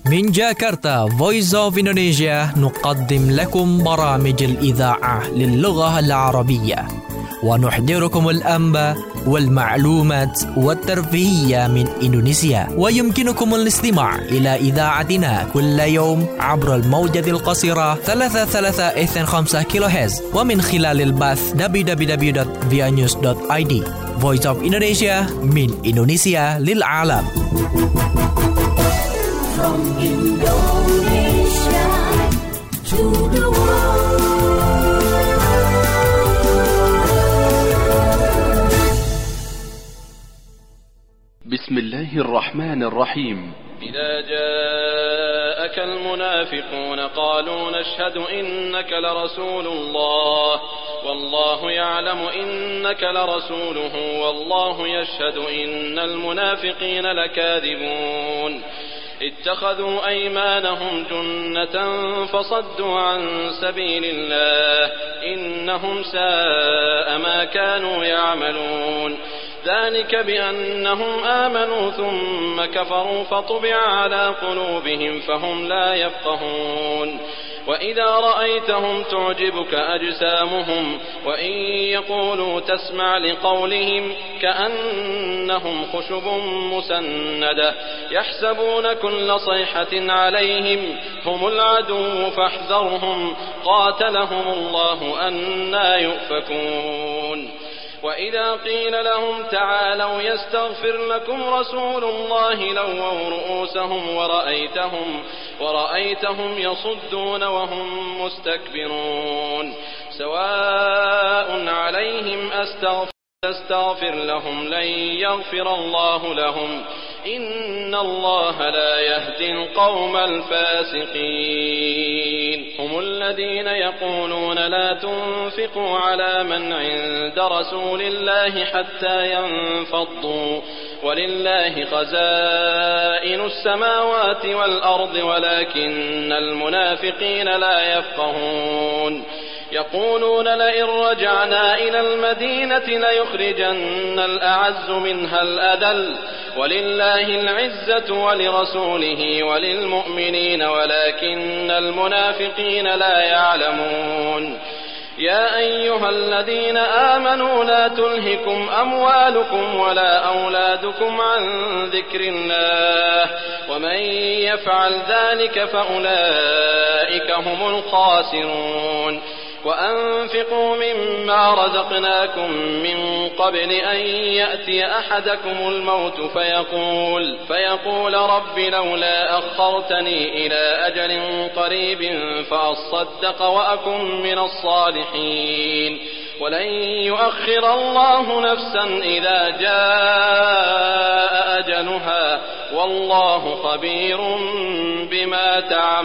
من جاكرتا Voice of Indonesia نقدم لكم برامج الإذاعة للغة العربية ونحضركم الأنباء والمعلومات والترفيهية من إندونيسيا. ويمكنكم الاستماع إلى إذاعتنا كل يوم عبر الموجة القصيرة 3325 كيلوهرتز ومن خلال البث www.vianews.id. Voice of Indonesia من إندونيسيا للعالم. From Indonesia to the world. بسم الله الرحمن الرحيم. إذا جاءك المنافقون قالوا نشهد إنك لرسول الله والله يعلم إنك لرسوله والله يشهد إن المنافقين لكاذبون اتخذوا أيمانهم جنة فصدوا عن سبيل الله إنهم ساء ما كانوا يعملون ذلك بأنهم آمنوا ثم كفروا فطبع على قلوبهم فهم لا يفقهون وإذا رأيتهم تعجبك أجسامهم وإن يقولوا تسمع لقولهم كأنهم خشب مسندة يحسبون كل صيحة عليهم هم العدو فاحذرهم قاتلهم الله أنى يؤفكون وإذا قيل لهم تعالوا يستغفر لكم رسول الله لووا رؤوسهم ورأيتهم يصدون وهم مستكبرون سواء عليهم أستغفر لهم لن يغفر الله لهم إن الله لا يهدي القوم الفاسقين هم الذين يقولون لا تنفقوا على من عند رسول الله حتى ينفضوا ولله خزائن السماوات والأرض ولكن المنافقين لا يفقهون يقولون لئن رجعنا إلى المدينة ليخرجن الأعز منها الأذل ولله العزة ولرسوله وللمؤمنين ولكن المنافقين لا يعلمون يا أيها الذين آمنوا لا تلهكم أموالكم ولا أولادكم عن ذكر الله ومن يفعل ذلك فأولئك هم الخاسرون وأنفقوا مما رزقناكم من قبل أن يأتي أحدكم الموت فيقول رب لولا أخرتني إلى أجل قريب فأصدق وأكن من الصالحين ولن يؤخر الله نفسا إذا جاء أجلها والله خبير بما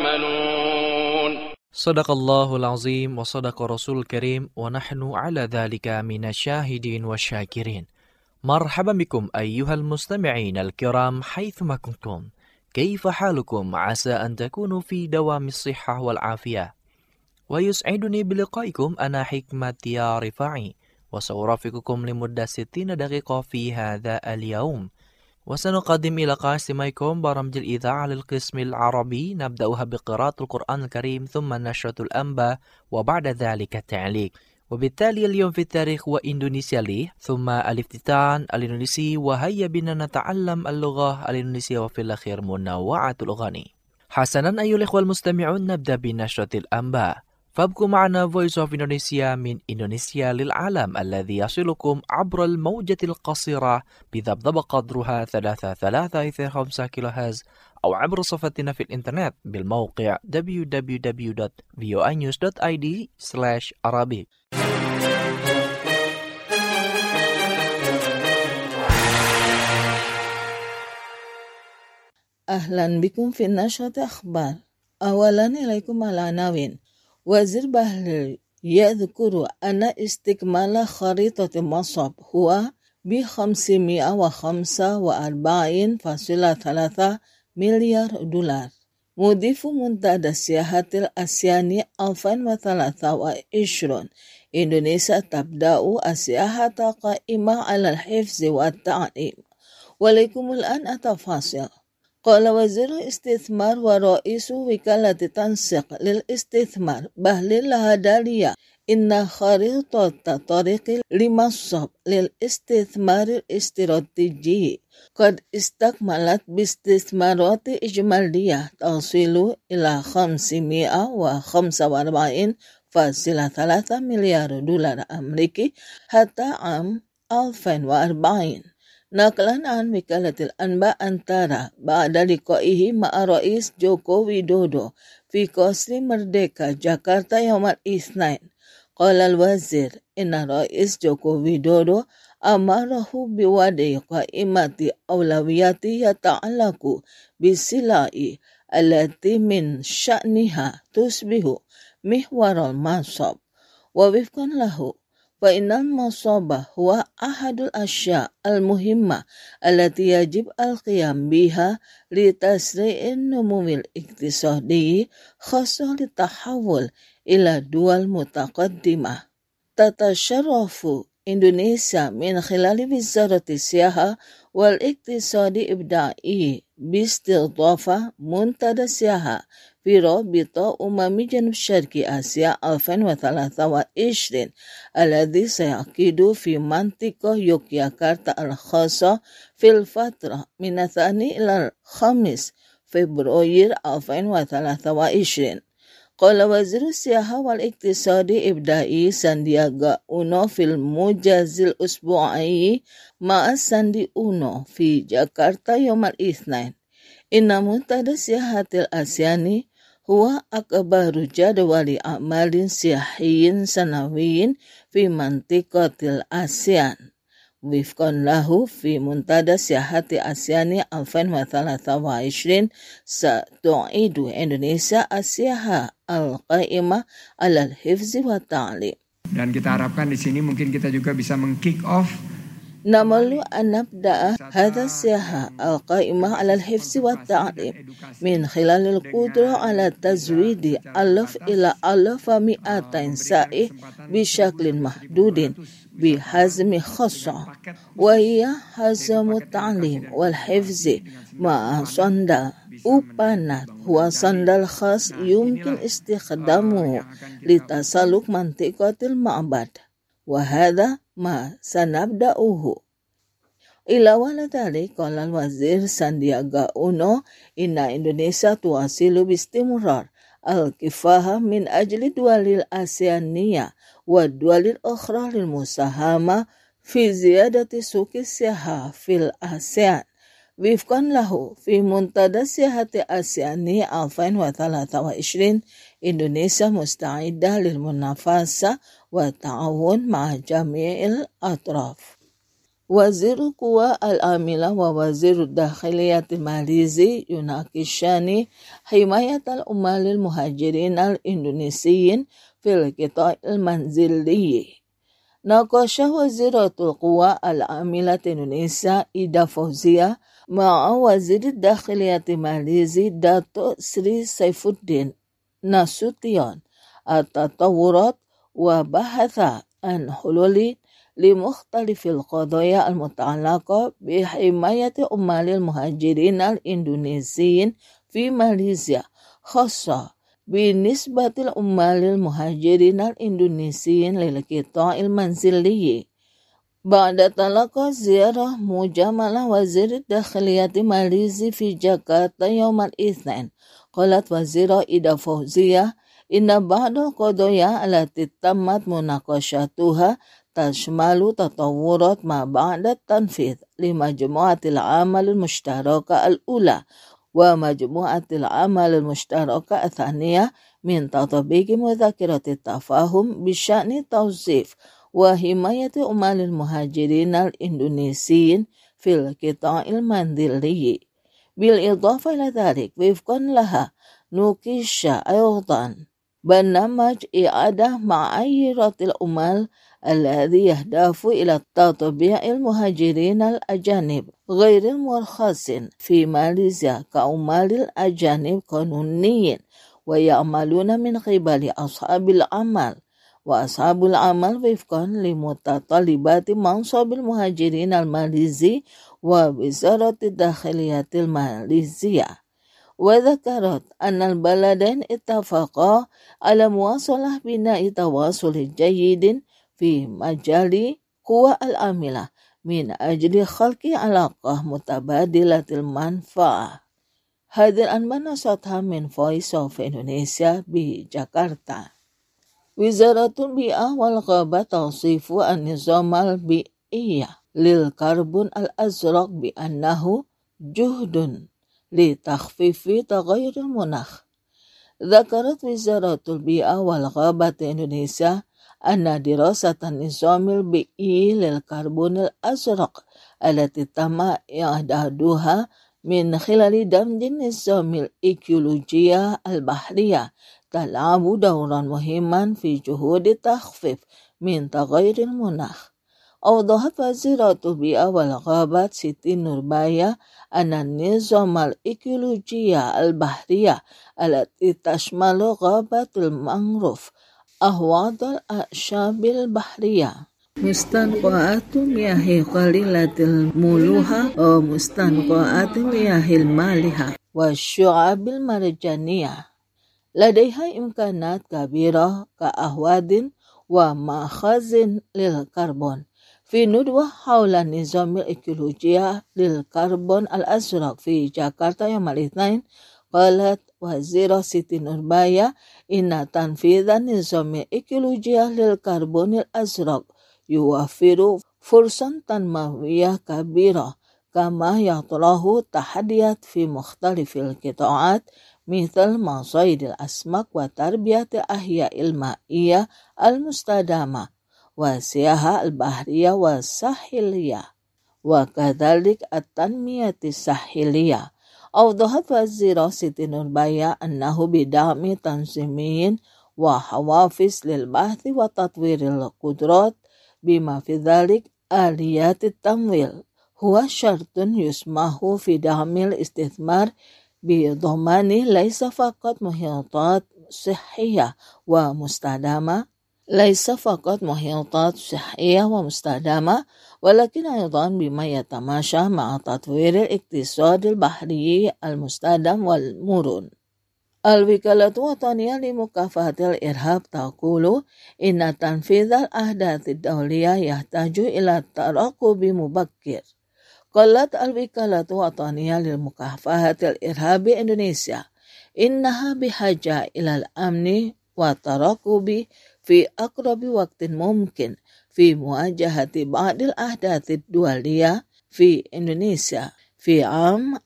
تعملون. Sadaqallahul azim wa sadaqa rasul karim wa nahnu ala dhalika minasyahidin wa syakirin. Marhaban bikum ayyuhal mustami'in al-kiram haythuma kuntum. Kaifa halukum? Asa an takunu fi dawamis sihhah wal afiyah. Wa yus'iduni biliqaikum ana hikmati ya rifa'i wa sawrafikukum limudda 60 daqiqah fi hadha al-yawm. وسنقدم إلى قاسميكم برامج الإذاعة للقسم العربي نبدأها بقراءة القرآن الكريم ثم نشرة الأنباء وبعد ذلك التعليق وبالتالي اليوم في التاريخ وإندونيسيا لي ثم الافتتان الإندونيسي وهيا بنا نتعلم اللغة الإندونيسية وفي الأخير منوعة الأغاني. حسنا أيها الإخوة المستمعون نبدأ بنشرة الأنباء فابقوا معنا Voice of Indonesia من إندونيسيا للعالم الذي يصلكم عبر الموجة القصيرة بذبذب قدرها 3325 كيلوهرتز أو عبر صفحتنا في الإنترنت بالموقع www.vianews.id/arabic. أهلا بكم في نشرة أخبار. أولا إليكم العناوين. وزير بهلول يذكر أن استكمال خريطة مصب هو $545.3 مليار. مضيف منتدى السياحة الآسياني 2023 إندونيسيا تبدأ السياحة قائمة على الحفظ والتعليم. ولكم الآن التفاصيل. قال وزير الاستثمار ورئيس وكالة تنسيق للاستثمار بهليل الهدالية إن خريطة طريق لمصب للاستثمار الاستراتيجي قد استكملت باستثمارات إجمالية تصل إلى 545.3 مليار دولار أمريكي حتى عام 2040. نقلا عن وكالة الأنباء أنتارا بعد لقائه مع رئيس جوكو ويدودو في قصر مردeka جاكرتا يوم الاثنين، قال الوزير إن رئيس جوكو ويدودو أمره بوضع قائمة أولويات يتعلق بالسلع التي من شأنها تصبح محور المصب. ووفقا له فإن المصب هو أحد الأشياء المهمة التي يجب القيام بها لتسريع النمو الاقتصادي، خاصة للتحول إلى دول متقدمة. تتشرف إندونيسيا من خلال وزارة السياحة والاقتصاد الإبداعي باستضافة منتدى السياحة في رابطة جنوب شرقي آسيا 2023 الذي سيعقد في منطقة يوغياكرتا الخاصة في الفترة من 2 إلى 5 فبراير 2023. قال وزير السياحة والاقتصاد الإبداعي ساندياغا أونو في الموجز الأسبوعي مع ساندي أونو في جاكرتا يوم الاثنين إن منتدى السياحة الآسياني هو أكبر جدول أعمال سياحي سنوي في منطقة الآسيان. وفقا له في منتدى سياحة آسياني 2023 ستعيد إندونيسيا السياحة القائمة على الحفظ والتعليم. Dan kita harapkan di sini mungkin kita juga bisa meng-kick off نأمل أن نبدأ هذا السياحة القائمة على الحفظ والتعليم من خلال القدرة على تزويد 1000 إلى 1200 سائح بشكل محدود بحزم خاصة، وهي حزم التعليم والحفظ مع صندل أوبانات هو صندل خاص يمكن استخدامه لتسلق منطقة المعبد، وهذا ما سنبدأه. إلى ذلك قال الوزير ساندياغا أونو إن إندونيسيا تواصل باستمرار الكفاح من أجل الدول الآسيانية والدول الأخرى للمساهمة في زيادة سوق السياحة في الآسيان. وفقا له في منتدى السياحة الآسياني 2023 إندونيسيا مستعدة للمنافسة والتعاون مع جميع الأطراف. وزير القوى العاملة ووزير الداخلية الماليزي يناقشان حماية العمال المهاجرين الإندونيسيين في القطاع المنزلي. ناقش وزيرة القوى العاملة إندونيسيا إيدا فوزيا مع وزير الداخلية الماليزي داتو سري سيف الدين ناسوتيون التطورات وبحث عن حلول لمختلف القضايا المتعلقة بحماية عمال المهاجرين الإندونيسيين في ماليزيا، خاصة بالنسبة للعمال المهاجرين الإندونيسيين للقطاع المنزلي. بعد تلقى زيارة مجملة وزير الداخلية ماليزي في جاكرتا يوم الاثنين، قالت وزيرة إيدا فوزيا إن بعض القضايا التي تمت مناقشتها تشمل تطورات ما بعد التنفيذ لمجموعة العمل المشتركة الأولى ومجموعة العمل المشتركة الثانية من تطبيق مذكرة التفاهم بشأن توظيف وحماية عمال المهاجرين الإندونيسيين في القطاع المنزلي. بالإضافة إلى ذلك وفقا لها نوكيش أيضا برنامج إعادة معايير العمال الذي يهدف إلى تطبيع المهاجرين الأجانب غير المرخصين في ماليزيا كعمال الأجانب قانونيين ويعملون من قبل أصحاب العمل وأصحاب العمل وفقا لمتطلبات منصب المهاجرين الماليزي ووزارة الداخلية الماليزية. وذكرت أن البلدين اتفقا على مواصلة بناء تواصل جيد في مجال قوى العاملة من أجل خلق علاقة متبادلة المنفعة. هذه الأنباء نشرتها من Voice of Indonesia بجاكرتا. وزارة البيئة والغابة توصف النظام البيئي للكربون الأزرق بأنه جهد لتخفيف تغير المناخ. ذكرت وزارة البيئة والغابة إندونيسيا أن دراسة النظام البيئي للكربون الأزرق التي تم إعدادها من خلال دمج النظام الإيكولوجية البحرية تلعب دورا مهما في جهود تخفيف من تغير المناخ. أوضحت وزيرة البيئة والغابة سيتي نوربايا أن النظام الإيكولوجية البحرية التي تشمل غابة المانغروف، أحواض الأعشاب البحرية، مستنقعات مياه قليلة الملوحة ومستنقعات مياه المالحة والشعاب المرجانية، لديها إمكانات كبيرة كأحواض ومخازن للكربون. في ندوة حول النظام الإيكولوجية للكربون الأزرق في جاكرتا يوم الاثنين، قالت وزيرة سيتي نوربايا إن تنفيذ النظام الإيكولوجية للكربون الأزرق يوفر فرصة تنموية كبيرة، كما يطرح تحديات في مختلف القطاعات مثل مصيد الأسماك وتربية الأحياء المائية المستدامة والسياحة البحرية والساحلية وكذلك التنمية الساحلية. أوضحت وزيرة سيتي نوربايا أنه بدعم تنظيمي وحوافز للبحث وتطوير القدرات بما في ذلك آليات التمويل هو شرط يسمح في دعم الاستثمار بضمان ليس فقط محيطات صحية ومستدامة ولكن أيضا بما يتماشى مع تطوير الاقتصاد البحري المستدام والمرن. الوكالة الوطنية لمكافحة الإرهاب تقول إن تنفيذ الأهداف الدولية يحتاج إلى ترقب مبكر. قالت الوكالة الوطنية لمكافحة الإرهاب بإندونيسيا إنها بحاجة إلى الأمن والترقب في أقرب وقت ممكن في مواجهة بعض الأهداف الدولية في إندونيسيا في عام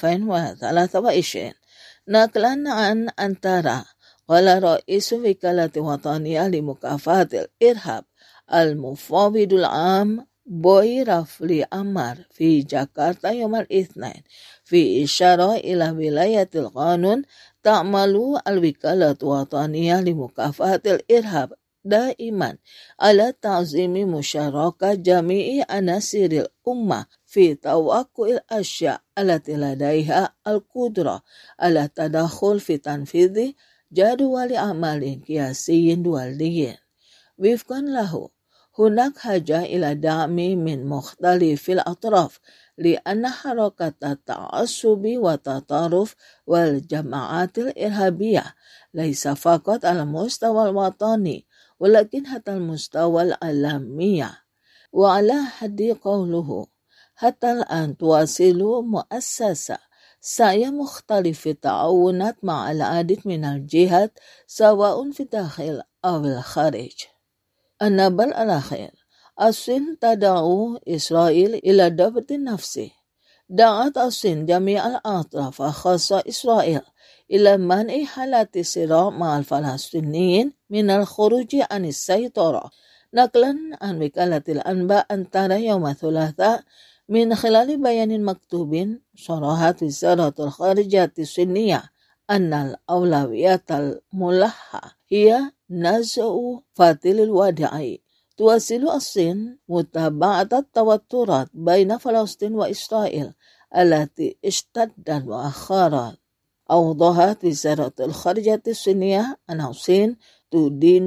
2023. نقلا عن أنتارا، قال رئيس الوكالة الوطنية لمكافحة الإرهاب المفوض العام بوي رافلي أمار في جاكرتا يوم الاثنين في إشارة إلى ولاية القانون، تعمل الوكالة الوطنية لمكافحة الإرهاب دائما على تعظيم مشاركة جميع عناصر الأمة في توقع الأشياء التي لديها القدرة على التدخل في تنفيذ جدول أعمال قياسي دولي. وفقا له، هناك حاجة إلى دعم من مختلف الأطراف لأن حركة التعصب والتطرف والجماعات الإرهابية ليس فقط على المستوى الوطني ولكن حتى المستوى العالمي. وعلى حد قوله، حتى الآن تواصل مؤسسة سعي مختلف التعاونات مع العديد من الجهات سواء في الداخل أو الخارج. النبل الأخير، الصين تدعو إسرائيل إلى ضبط نفسه. دعت الصين جميع الأطراف خاصة إسرائيل إلى منع حالات الصراع مع الفلسطينيين من الخروج عن السيطرة. نقلا عن وكالة الأنباء أنتارا يوم الثلاثاء، من خلال بيان مكتوب صرحت وزارة الخارجية الصينية أن الأولويات الملحة هي نزع فتيل الوضع. تواصل الصين متابعة التوترات بين فلسطين وإسرائيل التي اشتدت مؤخرا. أوضحت وزارة الخارجية الصينية أن الصين تدين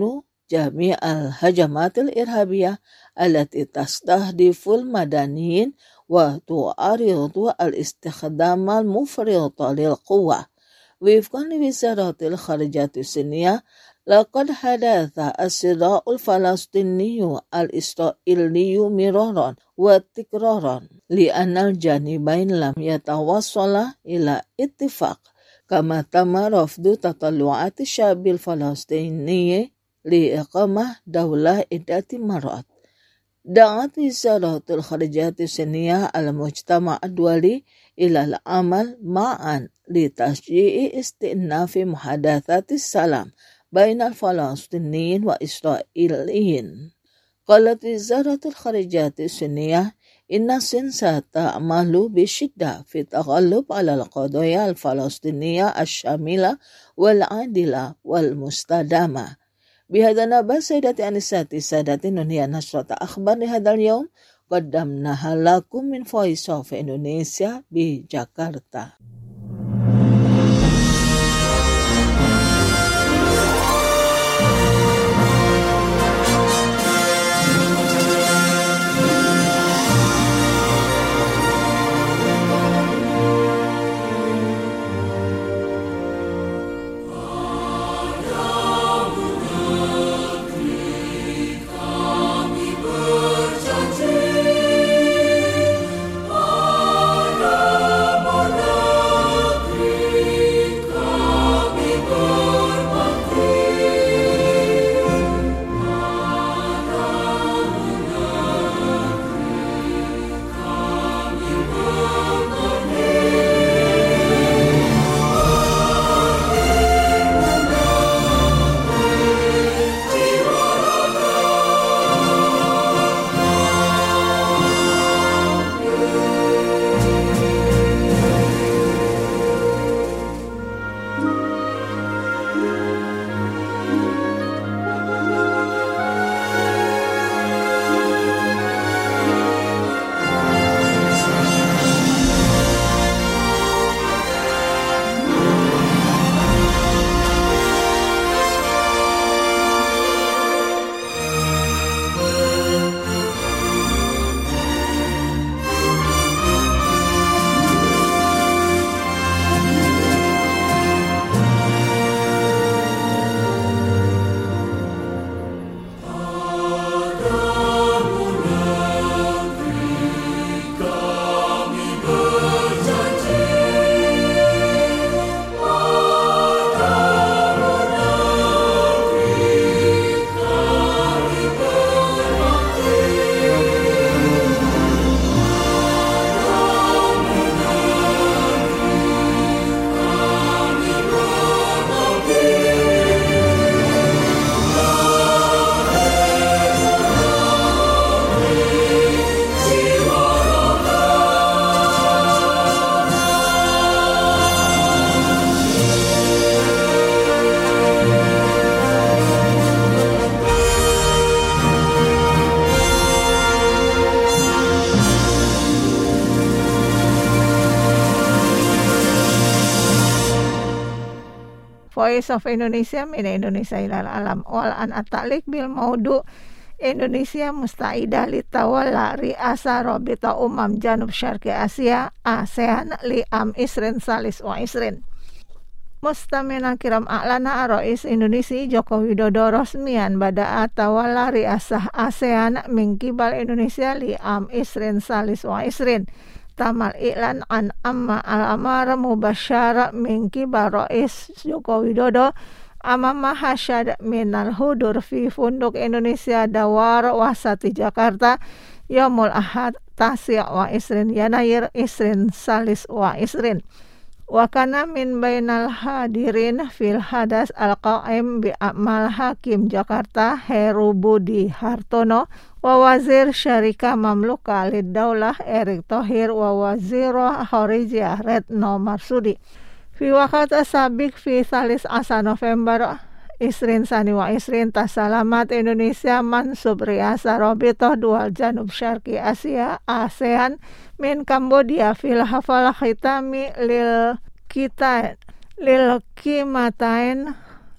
جميع الهجمات الإرهابية التي تستهدف المدنيين وتعرض الاستخدام المفرط للقوة. وفقا لوزارة الخارجية الصينية، لقد حدث الصراع الفلسطيني الإسرائيلي مرارا وتكرارا لأن الجانبين لم يتوصلا إلى اتفاق، كما تم رفض تطلعات الشعب الفلسطيني لإقامة دولة عدة مرات. دعت وزارة الخارجية الصينية المجتمع الدولي إلى العمل معا لتشجيع استئناف محادثات السلام بين الفلسطينيين وإسرائيليين. قالت وزارة الخارجية الصينية إن الصين ستعمل بشدة في التغلب على القضايا الفلسطينية الشاملة والعادلة والمستدامة. بهذا نبأ سيداتي أنساتي سادتي، ننهي نشرة أخبار لهذا اليوم قدمناها لكم من Voice of Indonesia بجاكرتا. Voice of Indonesia min Indonesia ilal alam wal an atalik bil maudu Indonesia mustaidah li tawalla riasa Rabita Janub Syarqi Asia ASEAN li isrin salis wa isrin. Mustamina kiram a'lana Rais Indonesia Joko Widodo resmian bada'a tawalla riasah ASEAN min kibal Indonesia li isrin salis wa isrin. Tamal iklan an amma al-amar mubasyara min kibar Rais Joko Widodo amama hasyad minal hudur fi Funduk Indonesia Dawar Wasati Jakarta Yaumul Ahad Tasi' wa isrin Yanayir isrin salis wa isrin. Wa kana min bainal hadirin fil hadas al-qaim bi amal Hakim Jakarta Heru Budi Hartono wa wazir syarika mamluka lid daulah Erick Thohir wa waziro Khorijiyah Retno Marsudi. Fi waqt sabik fi salis asa November isrin sani wa isrin tasalamat Indonesia mansub riasa Rabita Dual Janub Syarqi Asia ASEAN min Cambodia fil hafal khitami lil kimatain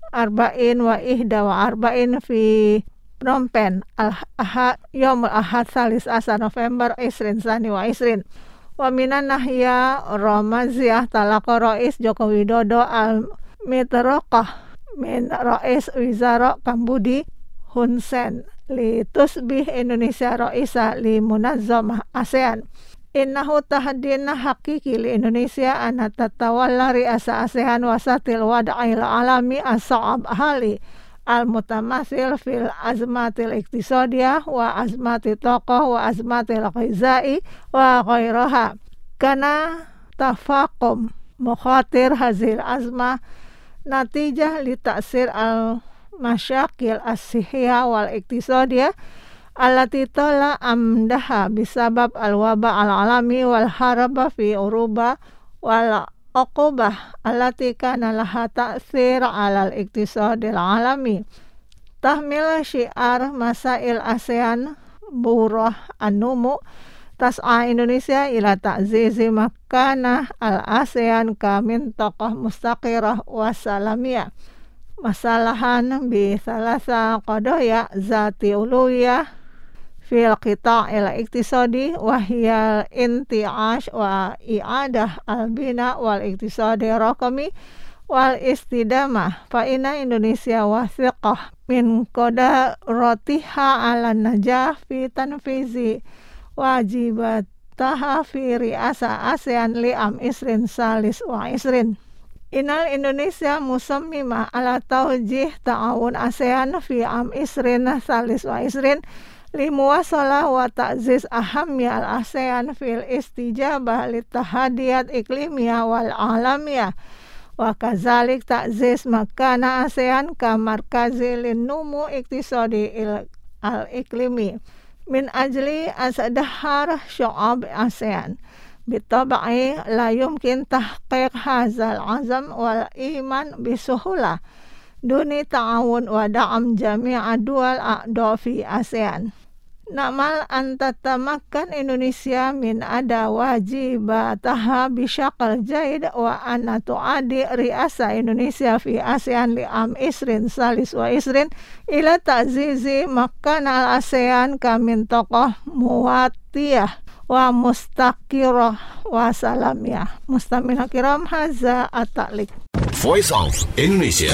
arba'in wa ihda wa arba'in fi Phnom Penh Yomul Ahad Salis Asar November Isrin Sani wa Isrin. Wa minan nahya Ramaziyah talaqa Rais Joko Widodo al-Mitraqah min Rais Wizara Kambudi Hun Sen li tusbih Indonesia Raisa li Munazzamah ASEAN. Innahu tahaddina hakiki li Indonesia ana tatawalla riasa ASEAN wasatil wad'il alami as-sa'ab ahli al-mutamathil fil azmatil iktisadiyah wa azmatil tokoh wa azmatil ghizai wa ghairaha. Kana tafaqum mukhatir hazil azmah natijah li ta'sir al-masyakil as-sihiyah wal iktisadiyah allati tala amdaha bisabab al-waba al-alami wal haraba fi uruba wal uqubah allati kana laha ta'sir alal iktisadil alami. Tahmil syiar masail ASEAN burah an-numu tas'a Indonesia ila ta'zizi makanah al-ASEAN ka mintaqah mustaqirah wa salamiyah. Masalahan bi thalatha qadaya zati uluyah fil qita'il iktisadi wa hiya inti'ash wa i'adah al-bina wal iktisadi raqami wal istidamah. Fa inna Indonesia wathiqah min qadaratiha ala najah fi tanfizi wajibataha fi riasa ASEAN li'am isrin salis wa isrin. Inal Indonesia musammima ala tawjih ta'awun ASEAN fi am isrin salis wa isrin limuwasalah wa ta'ziz ahamnya al-ASEAN fil istijabah litahadiyat iklimiyah wal alamiyah wa kazalik ta'ziz makana ASEAN ka markazi linnumu iktisadi al-iklimi min ajli asadahar syu'ab ASEAN. Bitabai la yumkin tahqiq hazal azam wal iman bisuhulah duni ta'awun wa da'am jami'a dual a'da fi ASEAN. Namal antatamakkan Indonesia min ada wajibataha bisyaqal jaid wa anna tu'adi riasa Indonesia fi ASEAN li'am isrin salis wa isrin ila ta'zizi makkan al-ASEAN kamin tokoh muwatiyah wa mustaqirah wa salamiyah. Mustamina kiram haza at-ta'liq. Voice of Indonesia.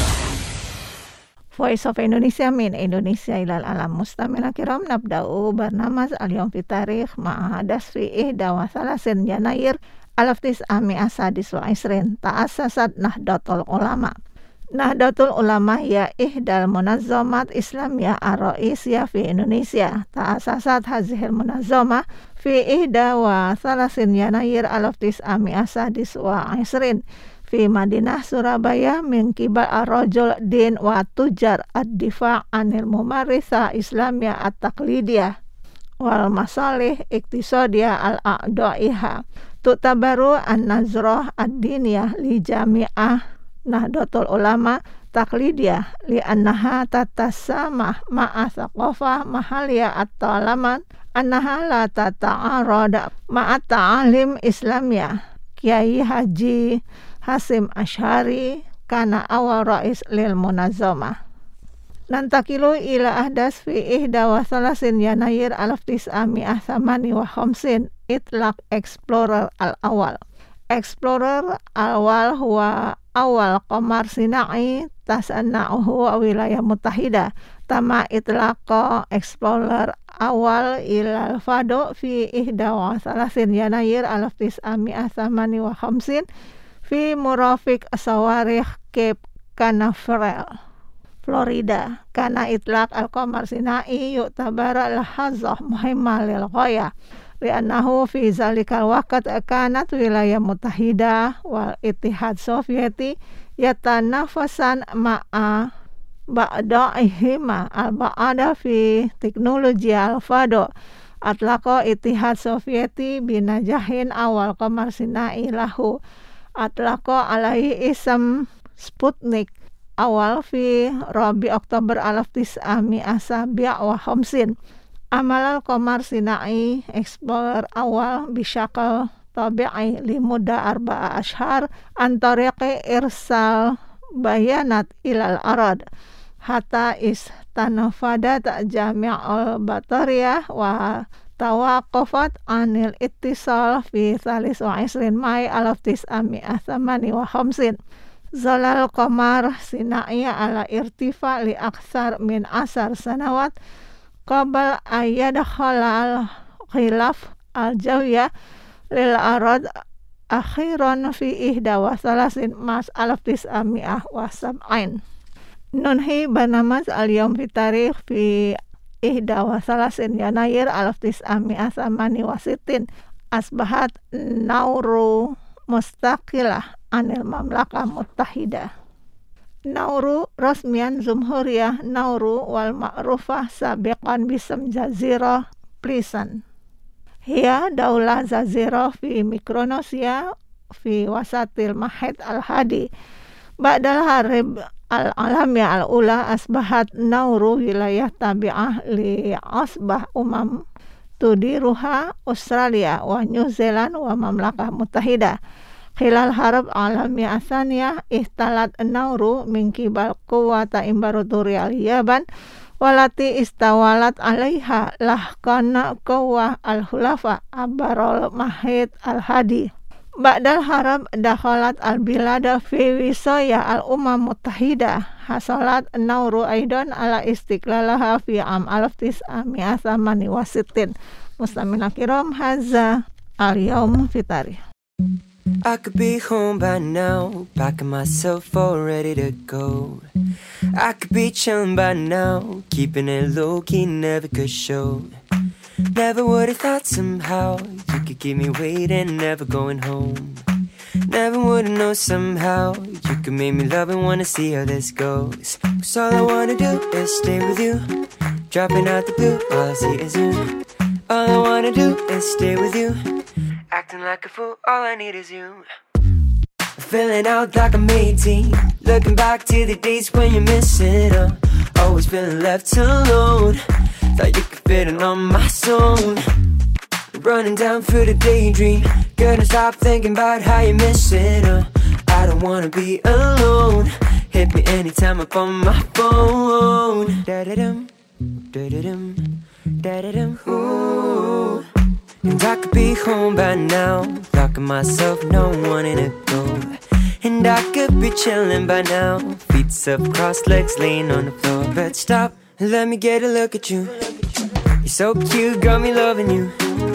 Voice of Indonesia min Indonesia ilal alam. Mustamina kiram nabda'u barnamaz al-yawm fi tarikh ma'adas fi ihda wa thalasin Janair alaftis ami asadis wa isrin ta'asasat Nahdlatul Ulama. Nahdlatul Ulama ya ihdal munazzamat Islamiyah ar-ra'isiyah fi Indonesia. Ta'asasat hazihil munazzamah fi ihda wa thalasin Janair alaftis ami asadis wa isrin fi Madinah Surabaya min kibal ar-rajul din wa tujar ad-difa' anil mumarritha Islamiyah at-taqlidiyah wal masalih iktisadiyah al-a'da'iha tutabaru an-nazrah ad-diniyah li jami'ah Nahdlatul Ulama taqlidiyah li annaha tatasamah ma'a thaqafah mahaliyah at-ta'laman annaha la tata'arada ma'a ta'alim Islamiyah. Kiai Haji Hasim Asy'ari kana awal rais lil munazzamah. Nantakilu ila ahdas fi ihda wa thalasin Janair alaftis ami'ah thamani wa khamsin itlaq Explorer al-awal. Explorer al-awal huwa awal qamar sinai tasanna'uhu wilayah mutahida tama itlaqa Explorer awal ilal fado fi ihda wa thalasin Janair alaftis ami'ah thamani wa khamsin fi murafiq sawarikh Cape Canaveral Florida. Kana itlaq al-qamar sinai yu'tabara lahazah muhimmah lil ghayah li'annahu fi zalikal waqt kanat wilayah mutahida wal ittihad sovieti yatanafasan ma'a ba'da'ihima al-ba'ada fi teknologi al-fado. Atlaqa ittihad sovieti binajahin awal qamar sinai lahu atlaqa alaihi ism Sputnik awal fi Rabi Oktober alaftis ami asabi' wa khamsin. Amalal qamar sinai Explorer awal bisyakal tabi'i li mudda arba'a ashar antariqi irsal bayanat ilal arad hatta istanafadat jami'ul batariyah wa tawaqafat anil ittisal fi 23 Mai 1958. Zalal qamar sinaiya ala irtifa li aksar min asar sanawat qabl ayyadkhalal khilaf al-jawiyah lil arad akhiran fi 31 Mars 1970. Nunhi banamaz al-yawm fi tarikh fi 31 Yanair 1968 asbahat Nauru mustaqilah anil Mamlakah Muttahidah. Nauru rasmian Jumhuriyah Nauru wal ma'rufah sabiqan bism Jazirah Plisan. Hiya daulah Jazirah fi Mikronesia fi wasatil Mahid al-Hadi. Ba'dal harib al-alamiyah al-ula asbahat Nauru wilayah tabi'ah li asbah tudiruha Australia wa New Zealand wa Mamlakah Muttahidah. Khilal harab alamiyah asaniyah ihtalat Nauru min kibal quwata Imperatorial Yaban walati istawalat alaiha lahkana quwah al-hulafa abarol Mahid al-Hadi. Ba'dal harab dakhalat al-bilada fi wisaya al-umam muttahidah hasalat Nauru aidan ala istiqlalaha fi am 1968. Mustamina kiram haza al-yawm fitari. I could be home by now, packing myself all ready to go. I could be chillin' by now, keeping it low-key, never could show. Never would've thought somehow you could keep me waiting, never going home. Never would've known somehow you could make me love and wanna see how this goes. 'Cause all I wanna do is stay with you, dropping out the blue, all I see is you. All I wanna do is stay with you, acting like a fool, all I need is you. Feeling out like I'm 18, looking back to the days when you're missing out. Always feeling left alone, thought you could fit in on my zone. Running down through the daydream, couldn't stop thinking about how you're missing out. I don't wanna be alone, hit me anytime up on my phone. Da-da-dum, da-da-dum, da-da-dum, ooh. And I could be home by now, locking myself, no wanting to go. And I could be chilling by now, feet up, crossed legs, laying on the floor. But stop, and let me get a look at you. You're so cute, got me loving you.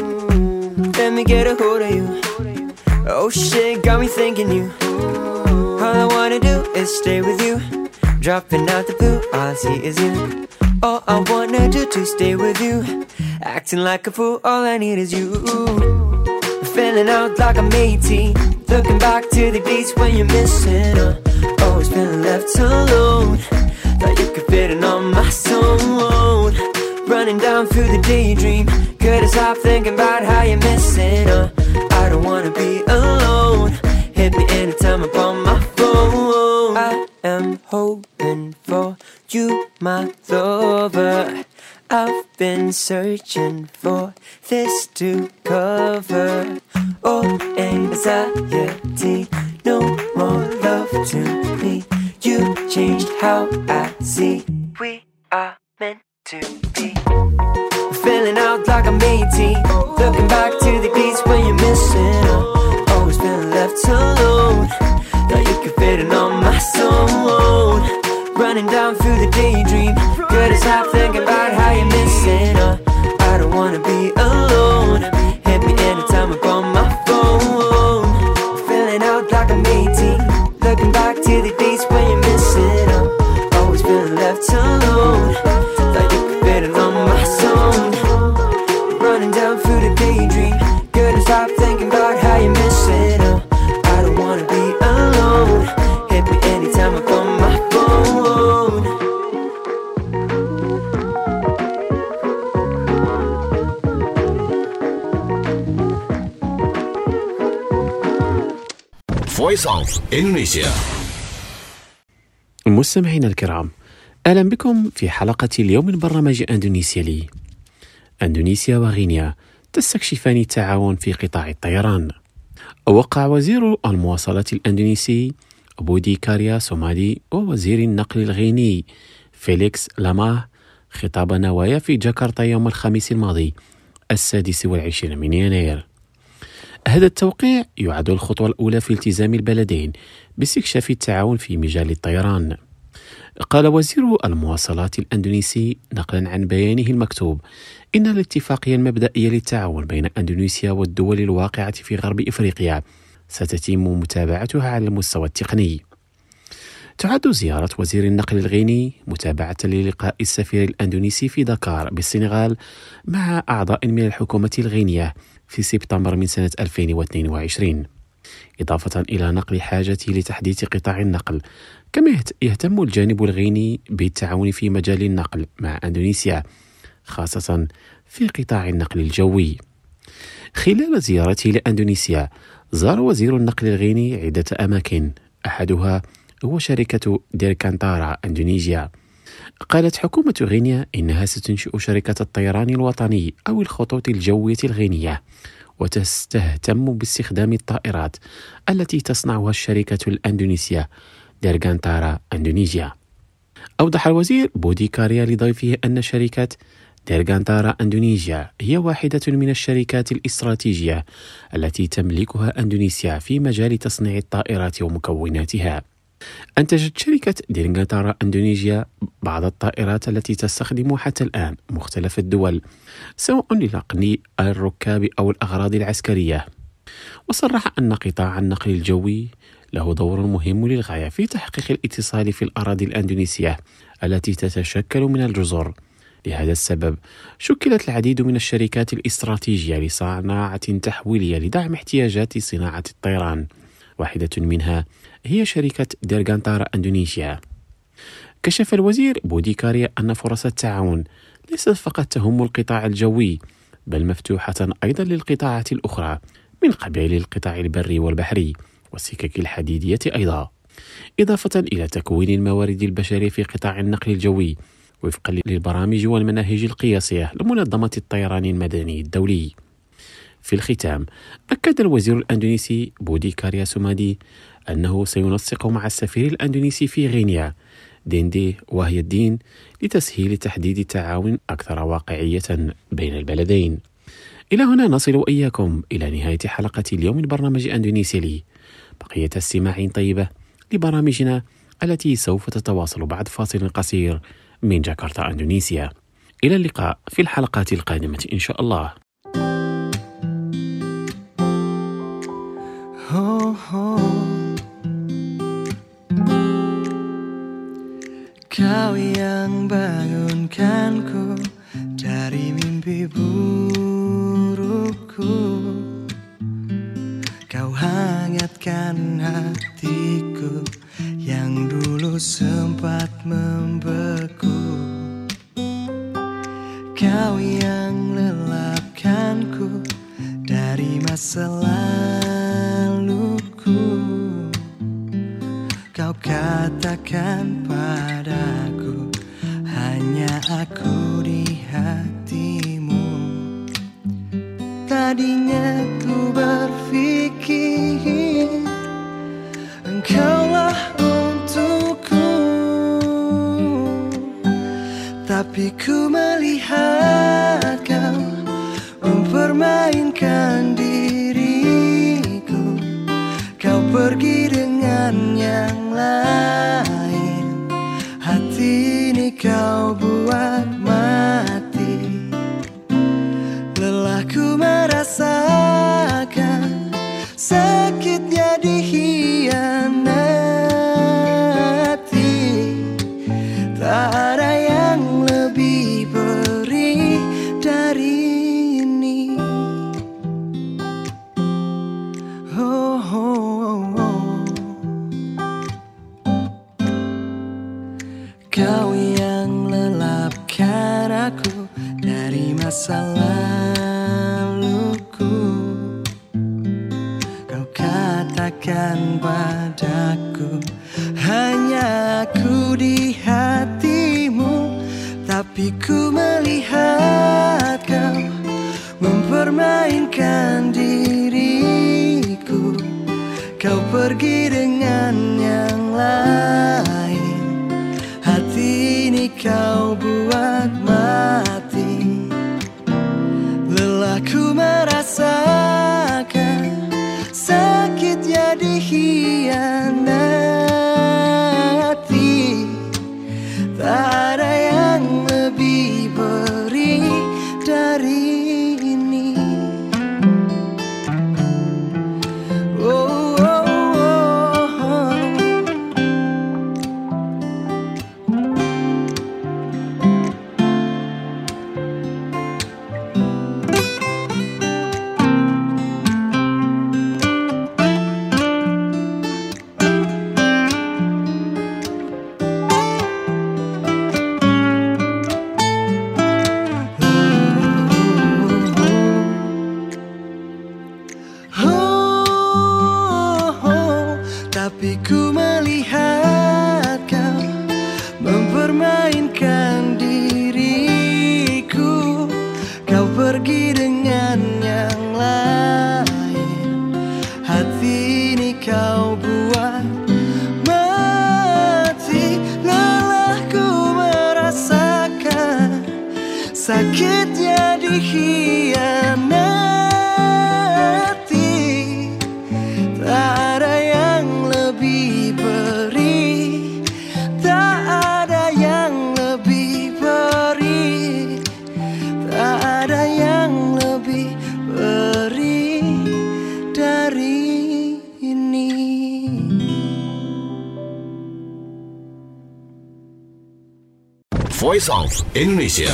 Let me get a hold of you. Oh shit, got me thinking you. All I wanna do is stay with you, dropping out the blue, all I see is you. All I wanna do to stay with you, acting like a fool, all I need is you. Feeling out like I'm 18, looking back to the days when you're missing out. Always feeling left alone, thought you could fit in on my zone. Running down through the daydream, couldn't stop thinking about how you're missing out. I don't wanna be alone, hit me anytime I'm on my phone. I am hoping for you, my lover. I've been searching for this to cover all anxiety, no more love to me. You changed how I see, we are meant to be. Feeling out like I'm 18, looking back to the days when you're missing out. Always feeling left alone, thought you could fit in on my zone. Running down through the daydream, couldn't stop thinking about how you're missing out. I don't wanna be alone, hit me anytime I'm on my phone. Feeling out like I'm 18, looking back to the days when you're missing out. Always feeling left alone, thought you could fit in on my zone. Running down through the daydream, couldn't stop thinking about how you're missing out. I don't wanna be alone, hit me anytime I'm on my phone. Voice of Indonesia. مستمعينا الكرام، أهلا بكم في حلقة اليوم من برنامج أندونيسيا لي. أندونيسيا وغينيا تستكشفان التعاون في قطاع الطيران. وقع وزير المواصلات الأندونيسي بودي كاريا سومالي ووزير النقل الغيني فيليكس لاماه خطاب نوايا في جاكرتا يوم الخميس الماضي 26 من يناير. هذا التوقيع يعد الخطوة الأولى في التزام البلدين باستكشاف التعاون في مجال الطيران. قال وزير المواصلات الأندونيسي نقلا عن بيانه المكتوب إن الاتفاقية المبدئية للتعاون بين أندونيسيا والدول الواقعة في غرب إفريقيا ستتم متابعتها على المستوى التقني. تعد زيارة وزير النقل الغيني متابعة للقاء السفير الأندونيسي في دكار بالسنغال مع أعضاء من الحكومة الغينية في سبتمبر من سنة 2022، إضافة إلى نقل حاجته لتحديث قطاع النقل. كما يهتم الجانب الغيني بالتعاون في مجال النقل مع أندونيسيا، خاصة في قطاع النقل الجوي. خلال زيارته لأندونيسيا زار وزير النقل الغيني عدة أماكن، أحدها هو شركة ديركانتارا أندونيسيا. قالت حكومة غينيا إنها ستنشئ شركة الطيران الوطني أو الخطوط الجوية الغينية، وتستهتم باستخدام الطائرات التي تصنعها الشركة الأندونيسية ديركانتارا أندونيسيا. أوضح الوزير بودي كاريا لضيفه أن شركة ديركانتارا أندونيسيا هي واحدة من الشركات الاستراتيجية التي تملكها أندونيسيا في مجال تصنيع الطائرات ومكوناتها. أنتجت شركة ديركانتارا أندونيسيا بعض الطائرات التي تستخدم حتى الآن مختلف الدول، سواء لنقل الركاب أو الأغراض العسكرية. وصرح أن قطاع النقل الجوي له دور مهم للغاية في تحقيق الاتصال في الأراضي الأندونيسية التي تتشكل من الجزر. لهذا السبب شكلت العديد من الشركات الاستراتيجية لصناعة تحويلية لدعم احتياجات صناعة الطيران، واحدة منها هي شركة ديركانتارا أندونيسيا. كشف الوزير بودي كاريا أن فرص التعاون ليست فقط تهم القطاع الجوي، بل مفتوحة أيضا للقطاعات الأخرى من قبيل القطاع البري والبحري والسكك الحديدية أيضا، إضافة إلى تكوين الموارد البشرية في قطاع النقل الجوي وفقا للبرامج والمناهج القياسية لمنظمة الطيران المدني الدولي. في الختام، أكد الوزير الأندونيسي بودي كاريا سومادي أنه سينسق مع السفير الأندونيسي في غينيا ديندي وهي الدين لتسهيل تحديد تعاون أكثر واقعية بين البلدين. إلى هنا نصل إياكم إلى نهاية حلقة اليوم البرنامج أندونيسي لي. بقية استماع طيبة لبرامجنا التي سوف تتواصل بعد فاصل قصير من جاكرتا أندونيسيا. إلى اللقاء في الحلقات القادمة إن شاء الله. Kau yang bangunkanku dari mimpi burukku, kau hangatkan hatiku yang dulu sempat membeku. Kau yang lelapkanku dari masa laluku. Kau katakan padaku hanya aku di hatimu. Tadinya ku berpikir engkaulah untukku, tapi ku melihat kau mempermainkan diriku. Kau pergi dengan yang lain, hati ini kau buat mati. Lelahku merasakan sakitnya dikhianati. Tak ada yang lebih perih dari ini. Oh, oh, oh. Kau yang lelapkan aku dari masa laluku. Kau katakan padaku hanya aku di hatimu, tapi ku melihat kau mempermainkan diriku. Kau pergi dengan yang lain. Hati ini kau buat mati. Lelahku merasakan sakitnya dikhianati. Tak ada yang lebih perih dari ini. Oh, oh, oh, oh. Tapi ku melihat kau mempermainkan diriku. Kau pergi dengan yang lain. Hati ini kau buat mati. Lelahku merasakan sakitnya dikhianati. Tak ada yang lebih perih, tak ada yang lebih perih, tak ada yang lebih perih dari ini. Voice of Indonesia.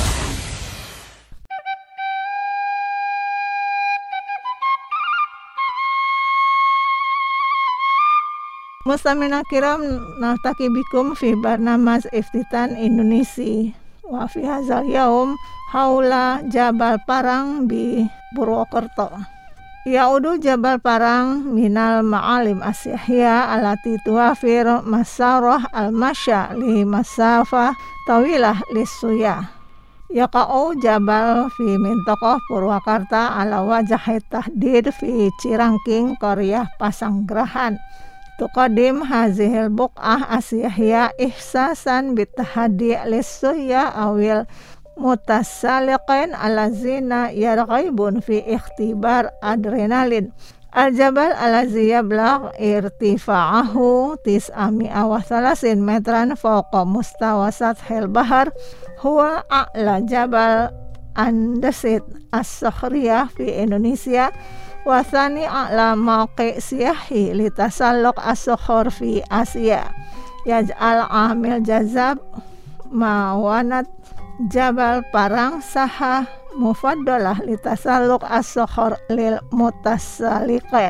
Mustamina kiram naltaki bikum fi barnamaj iftitan Indonesia wa fi hadzal yaum haula Jabal Parang bi Purwokerto. Yaudu Jabal Parang minal ma'alim asyahya alati tuwafir masarah al-masya li masafah tawilah lisuya. Yaqa'u Jabal fi mintaqah Purwakarta ala wajah tahdid fi Cirangking Korea Pasanggerahan. Tuqadim hazihil buq'ah asyahya ihsasan bitahadi lisuya awil mutasaliqin alazina yarghaibun fi ikhtibar adrenalin. Al-jabal alazi yablagh irtifa'ahu 930 metran fawqa mustawa sathil bahar huwa a'la jabal andasit as-sakhriyah fi Indonesia wa thani a'la mawqi' siyahi li tasalluq as-sukhur fi Asia. Yaj'al amil jazab mawanat Jabal Parang saha mufaddalah li tasalluq as-sukhur lil mutasaliqin.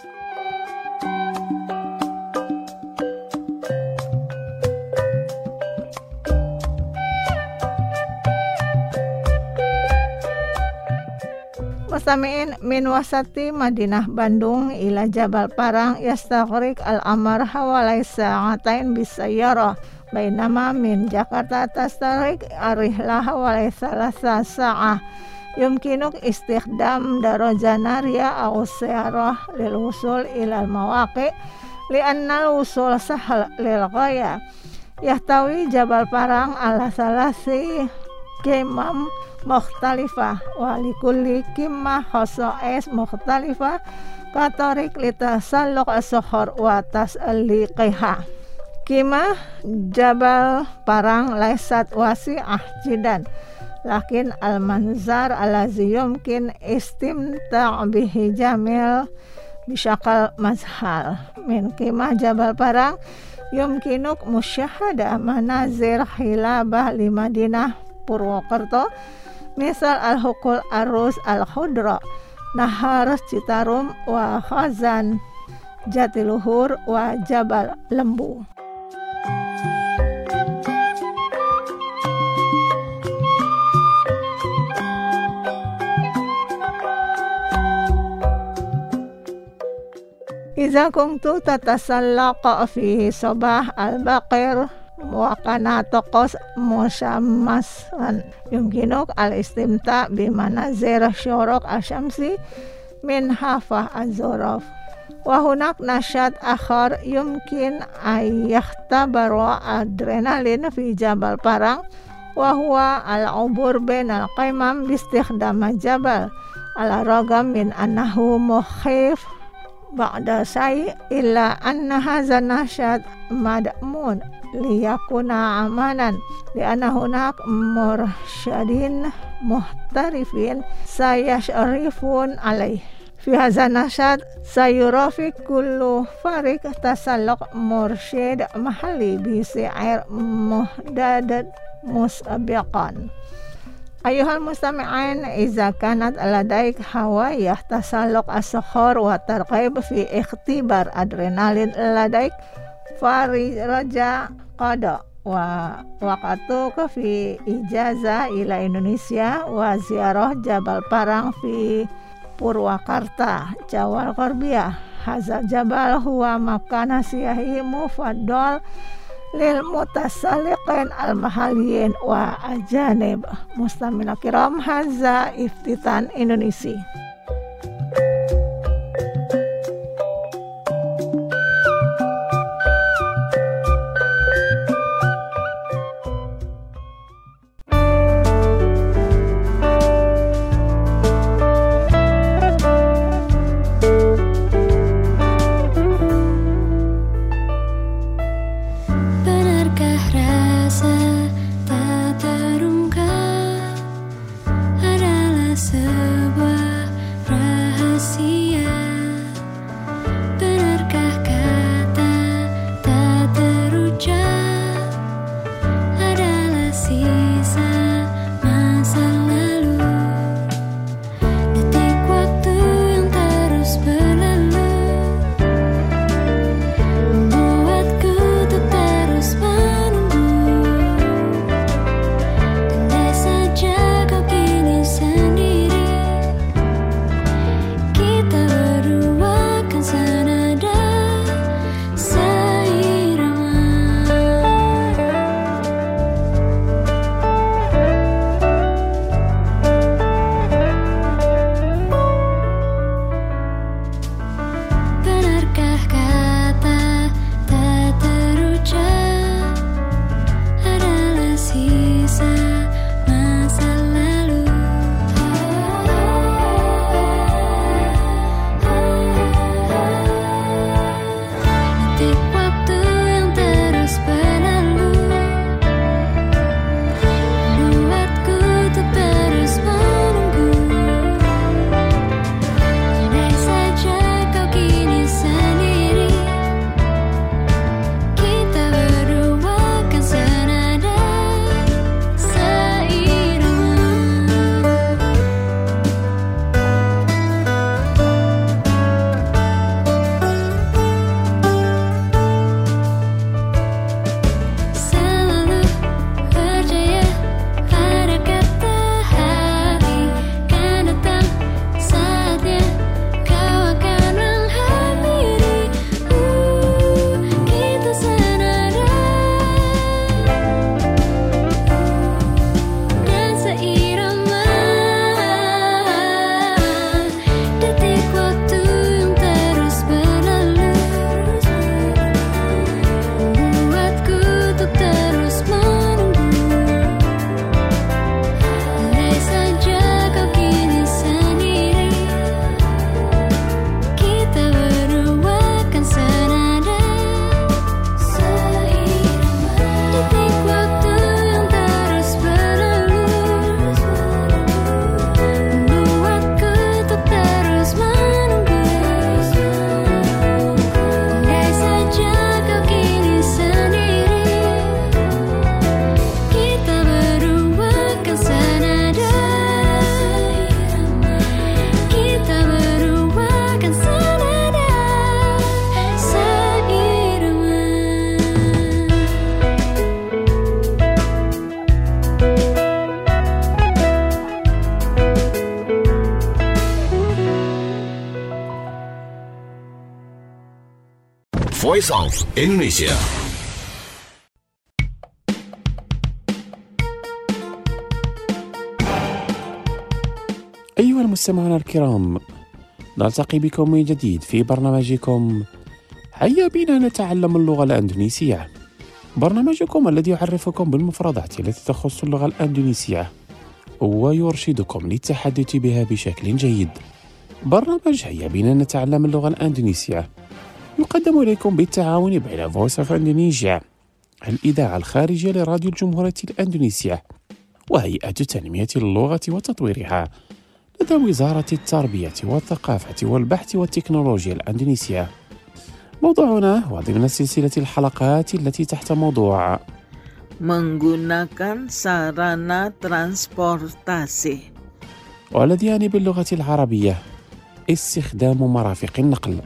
Mustami'in min wasati Madinah Bandung ila Jabal Parang yastaghriq al-amar hawalai sa'atain bisayyarah bainama min Jakarta tastaghriq arihlah hawalai thalatha sa'ah yumkinuk istikhdam daraja nariya aw siyarah lil wusul ila al-mawaqi' li'anna al-wusul sahal lil ghaya. Yahtawi Jabal Parang ala salasi qimam mukhtalifah wa likulli qimmah khasa'is mukhtalifah katarik litasalluq as-sukhur wa tas'alliqiha. Qimah Jabal Parang laisat wasi'ah jidan lakin al-manzar alazi yumkin istimta' bihi jamil bisyakal mazhal. Min qimah Jabal Parang yumkinuk musyahada manazir hilabah li Madinah Purwokerto misal al-hukul arus al-khudra nahar Citarum wa khazan Jatiluhur wa Jabal Lembu. Iza kuntu tatasallaqa fi sabah al-baqir wa kana taqas musammasan yumkinuk al-istimta' bi manazir syuruk asyamsi min hafah az-zuraf Wahunak nasyad akhar yumkin ayyahtabaro adrenalin fi jabal parang wahwa al-ubur bain al-qaimam bistikhdama jabal ala ragam min annahu mukhif ba'da say illa anna hadza nasyad mad'mun liyakuna amanan li'anna hunak mursyadin muhtarifin sayashrifun alaih. Fi hadza nasyad sayurafi kullu farik tasalluq mursyid mahalli bi si'ir muhdadad musbiqan. Ayuhal mustami'in, iza kanat ladaik hawayah tasalluq as-sukhur wa tarqib fi ikhtibar adrenalin ladaik fari raja qada wa waqatuka fi ijazah ila Indonesia wa ziarah Jabal Parang fi Purwakarta, Jawa Gharbiyah. Hazal jabal huwa makana siyahi mufaddal lil mutasalliqin al mahaliyin wa ajanib. Mustamina kiram, haza iftitan Indonesia. Voice of Indonesia. أيها المستمعون الكرام، نلتقي بكم من جديد في برنامجكم هيا بنا نتعلم اللغة الأندونيسية، برنامجكم الذي يعرفكم بالمفردات التي تخص اللغة الأندونيسية ويرشدكم للتحدث بها بشكل جيد. برنامج هيا بنا نتعلم اللغة الأندونيسية يقدم إليكم بالتعاون بين Voice of Indonesia، الإذاعة الخارجية لراديو الجمهورية الأندونيسية، وهيئة تنمية اللغة وتطويرها لدى وزارة التربية والثقافة والبحث والتكنولوجيا الأندونيسية. موضوعنا هو ضمن سلسلة الحلقات التي تحت موضوع menggunakan sarana transportasi، والذي يعني باللغة العربية استخدام مرافق النقل.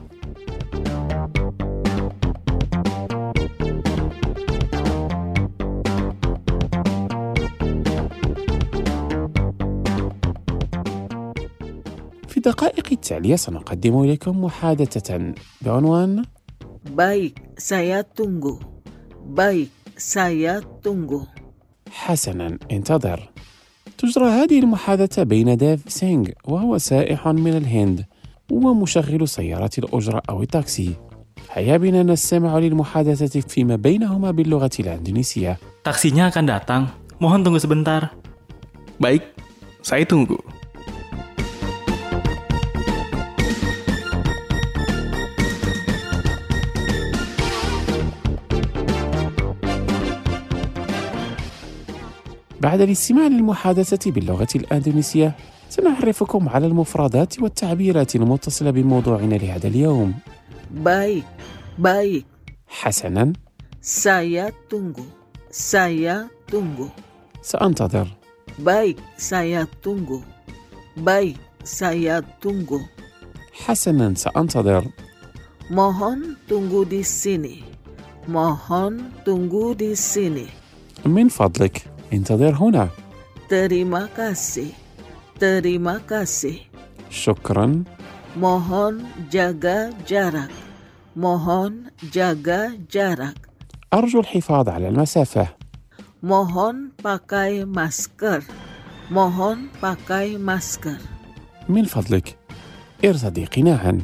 في الدقائق التالية سنقدم إليكم محادثة بعنوان Baik, saya tunggu. Baik, saya tunggu. حسناً، انتظر. تجرى هذه المحادثة بين ديف سينغ وهو سائح من الهند ومشغل سيارة الأجرة أو التاكسي. هيا بنا نستمع للمحادثة فيما بينهما باللغة الإندونيسية. Taksinya akan datang. Mohon tunggu sebentar. Baik, saya tunggu. بعد الاستماع للمحادثة باللغة الإندونيسية سنعرفكم على المفردات والتعبيرات المتصلة بموضوعنا لهذا اليوم. Baik, baik. حسناً. Saya tunggu. Saya tunggu. سأنتظر. Baik, saya tunggu. Baik, saya tunggu. حسناً، سأنتظر. Mohon tunggu di sini. Mohon tunggu di sini. من فضلك انتظر هنا. Terima kasih. Terima kasih. شكراً. Mohon jaga jarak. Mohon jaga jarak. أرجو الحفاظ على المسافة. Mohon pakai masker. Mohon pakai masker. من فضلك ارتدي قناعاً.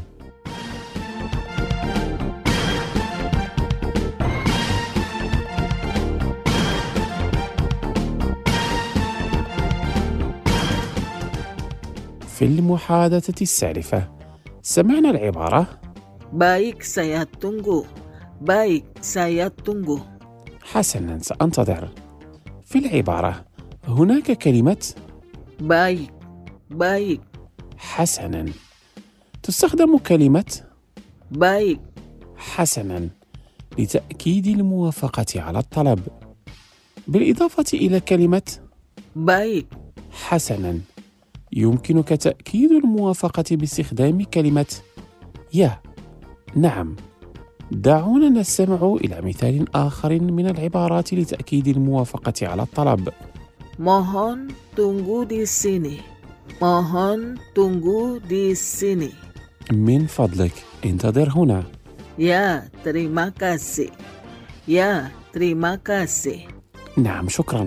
في المحادثة السالفة سمعنا العبارة Baik, saya tunggu. Baik, saya tunggu. حسناً، سأنتظر. في العبارة هناك كلمة Baik, baik. حسناً. تستخدم كلمة Baik. حسناً لتأكيد الموافقة على الطلب، بالإضافة إلى كلمة Baik. حسناً يمكنك تأكيد الموافقة باستخدام كلمة يا. نعم، دعونا نستمع إلى مثال آخر من العبارات لتأكيد الموافقة على الطلب. Mohon tunggu di sini. Mohon tunggu di sini. من فضلك انتظر هنا. Ya, terima kasih. Ya, terima kasih. نعم، شكرا.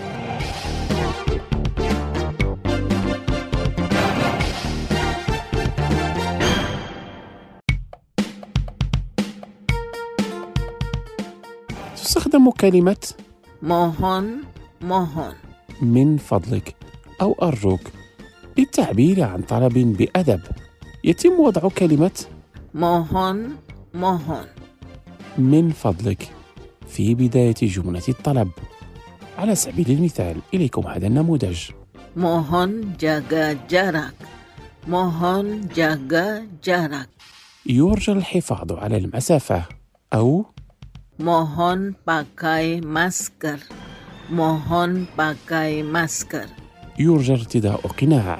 تستخدم كلمة Mohon, mohon. من فضلك أو أرجوك للتعبير عن طلب بأدب. يتم وضع كلمة Mohon, mohon. من فضلك في بداية جملة الطلب. على سبيل المثال إليكم هذا النموذج. Mohon jaga jarak. Mohon jaga jarak. يرجى الحفاظ على المسافة. أو Mohon pakai masker. Mohon pakai masker. يرجى ارتداء قناع.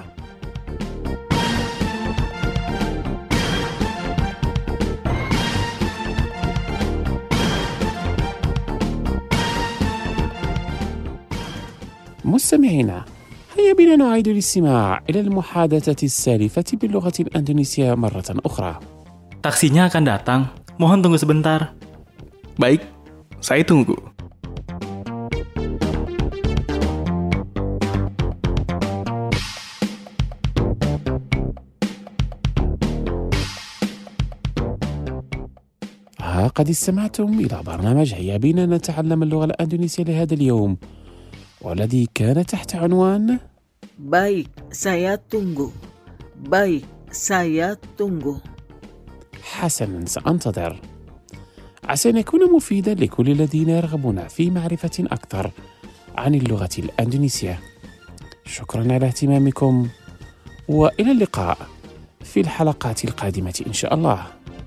مستمعينا، هيا بنا نعيد الاستماع إلى المحادثة السالفة باللغة الإندونيسية مرة أخرى. Taksinya akan datang. Mohon tunggu sebentar. Baik, saya tunggu. لقد استمعتم إلى برنامج هيا بنا نتعلم اللغة الأندونيسية لهذا اليوم، والذي كان تحت عنوان Baik, saya tunggu. Baik, saya tunggu. حسنا، سأنتظر. عسى أن يكون مفيدا لكل الذين يرغبون في معرفة أكثر عن اللغة الأندونيسية. شكرا على اهتمامكم، وإلى اللقاء في الحلقات القادمة إن شاء الله.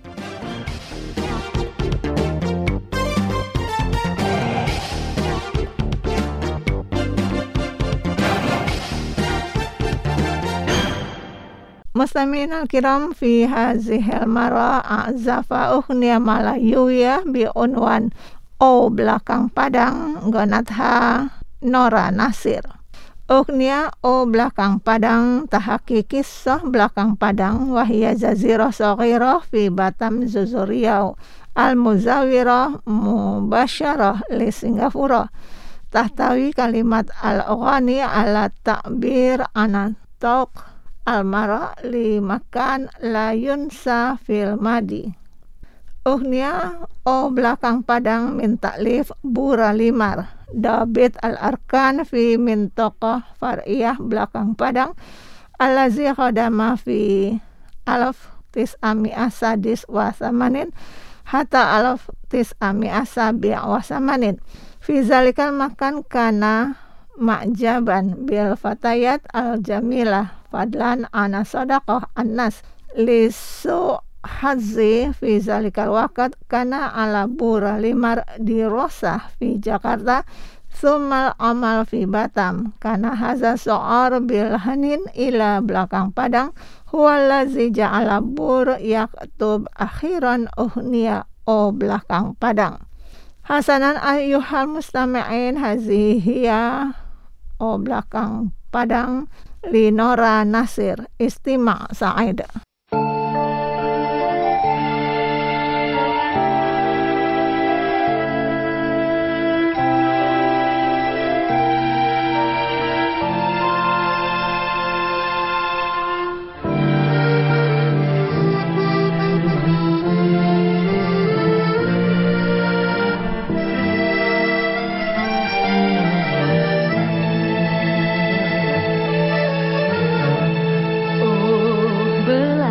مستمعينا الكرام، في هذه المرة أعزف أغنية ملايوية بعنوان O Belakang Padang غنتها نورا ناصر. أغنية O Belakang Padang تحكي قصة belakang Padang، وهي جزيرة صغيرة في باتم جزر ريau المزاورة مباشرة لسنغافورة، تحتوي كلمات الأغاني على التعبير عن الطوق المرأة لمكان لا ينسى في الماضي. أغنية O Belakang Padang من تأليف بورا ليمار، ضابط الأركان في منطقة فرعية belakang Padang الذي خدم في 1989 حتى 1987. في ذلك المكان كان معجبا بالفتيات الجميلة فضلا عن صداقة الناس. لسوء حظي في ذلك الوقت كان على بورا ليمار دراسة في جاكرتا ثم العمل في باتم. كان هذا شعار بالحنين إلى belakang Padang هو الذي جعل بور يكتب أخيرا أغنية O Belakang Padang. حسنا أيها المستمعين، هذه هي O Belakang Padang لنورا ناصر. استماع سعيد. Belakang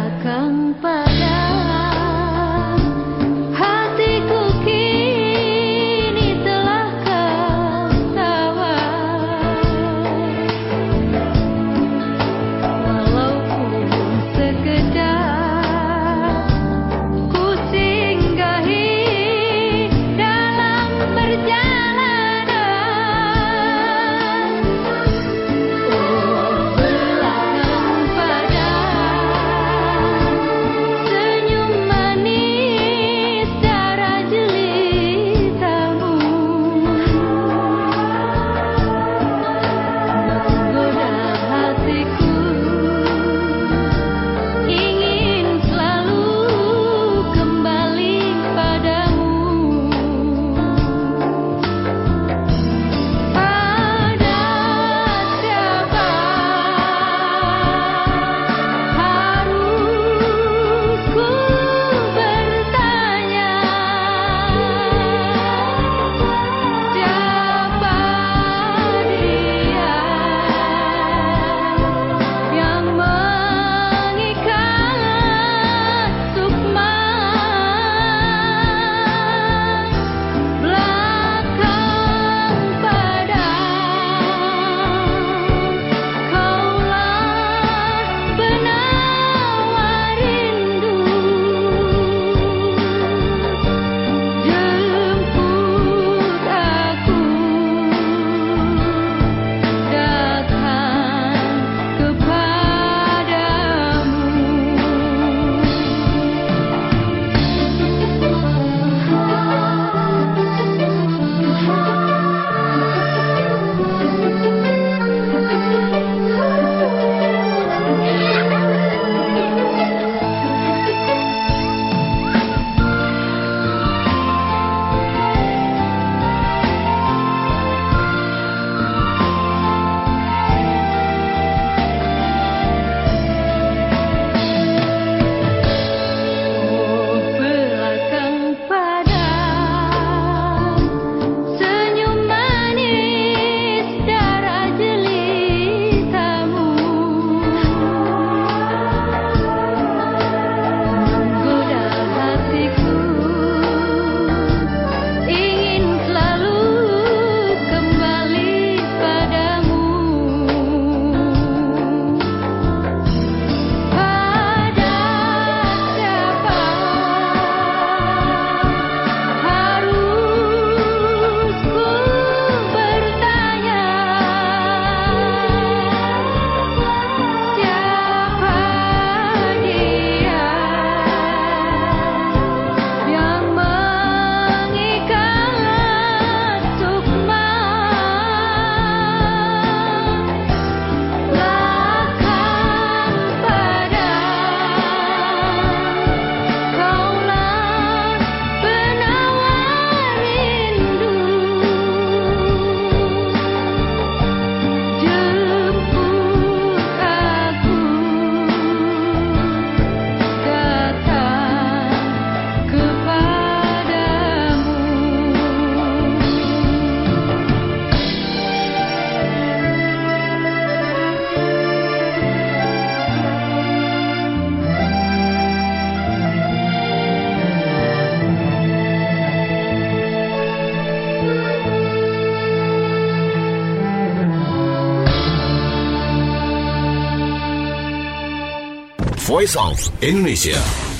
Voice of Indonesia.